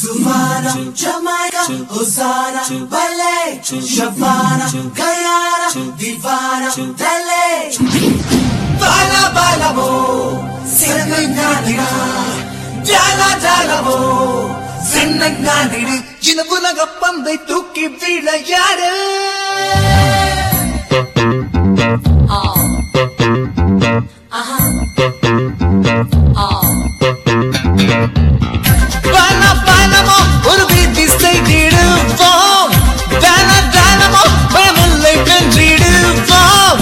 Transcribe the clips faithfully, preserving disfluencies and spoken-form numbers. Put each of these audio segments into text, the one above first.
Sumana, Jamaica, Hosanna, Ballet, Shavana, Guyana, Divana, Delay. Bala bala mo, Senanganida, Jala jala mo, Senanganida, Jinabulaga Pande Tuki Vila Yada. Oh. Uh-huh. Oh. Bala bala mo, ஒரு வீதி செய்திடுவோம். தான தானமோ, பயமில்லை வென்றிடுவோம்.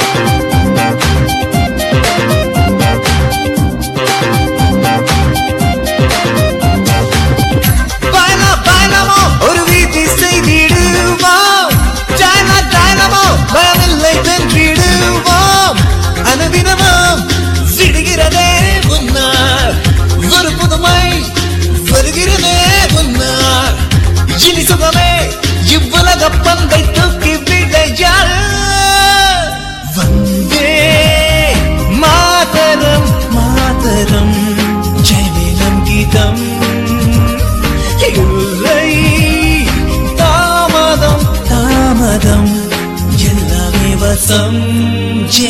Bala bala mo, ஒரு வீதி செய்திடுவோம். தான தானமோ, பயமில்லை வென்றிடுவோம். அனுதினமும் விடுகிறதே உன்னார் ஒரு புதுமை வருகிறதே உன்னார் இனி சுகமே இவ்வுலக பந்தை தூக்கி விடையாள் வந்தே மாதரம் மாதரம் ஜெயலலிதம் கீதம் இல்லை தாமதம் தாமதம் எல்லாமே வசம் ஜே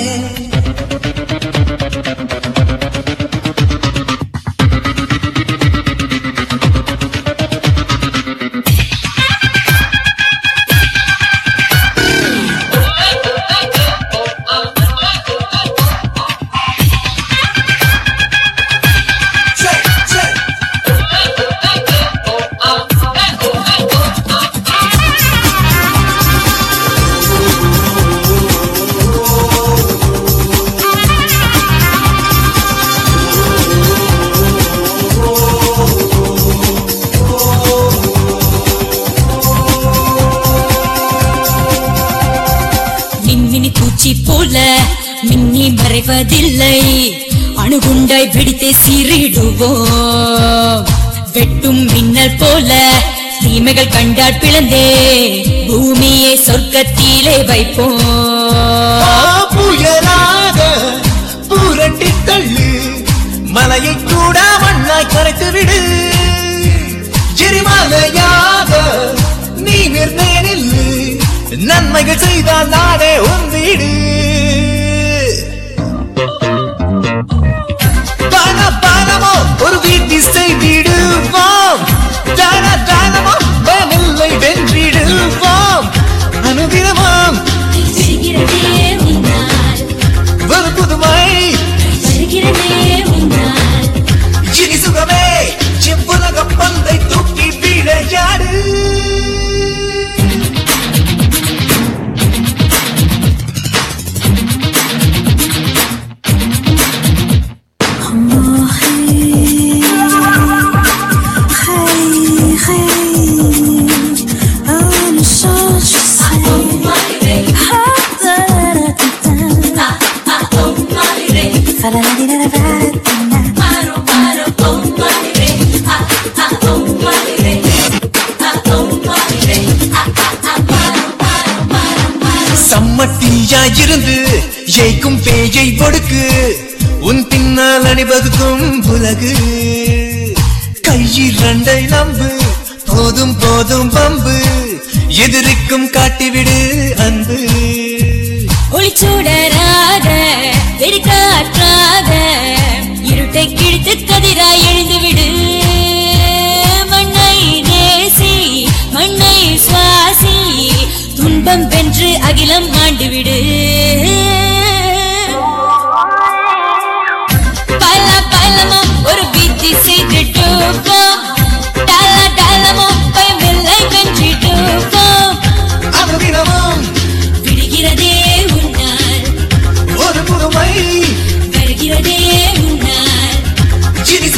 மின்னி மறைவதில்லை அணுகுண்டாய் பிடித்தே சீறிடுவோம் வெட்டும் மின்னல் போல தீமைகள் கண்டால் பிளந்தே பூமியை சொர்க்கத்திலே வைப்போம் புயலாக புரட்டி தள்ளு மலையை கூட மண்ணாய் கரைத்து விடு எரிமலையாக நீ நிர்ணயில் நன்மைகள் செய்தால் நாடே உன் வீடு பான பானமோ ஒரு வீட்டி செய்திடுவோம் தான தானமோ பயமில்லை வென்றிடுவோம் அனுதினமும் ஒரு புதுமை இனி சுகமே எவ்வுலக பந்தை தூக்கி விளையாடு சம்மட்டியாயிருந்து ஜெயிக்கும் பேயை ஒடுக்கு உன் பின்னால் அணிவகுக்கும் உலகு கையிரண்டை நம்பு போதும் போதும் பம்பு எதிர்க்கும் காட்டிவிடு அன்பு ஒளிச்சூடராக வெறிக்காற்றாக இருட்டை கிழித்து கதிராய் எழுந்து விடு மண்ணை நேசி மண்ணை சுவாசி துன்பம் வென்று அகிலம் ஆண்டுவிடு பல பலமோ ஒரு பீத்தி செய்துட்டோம் டால டாலமோ பயமில்லை வென்றிட்டோம் அனுதினமும் விடுகிறதே உன்னால் ஒரு புதுமை வருகிறதே உன்னால் இனி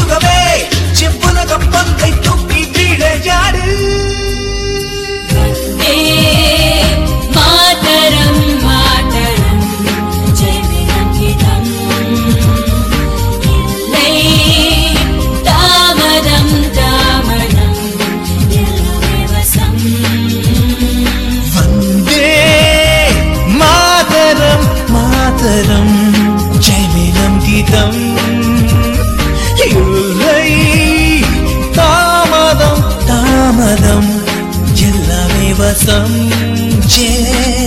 வசம். Yeah.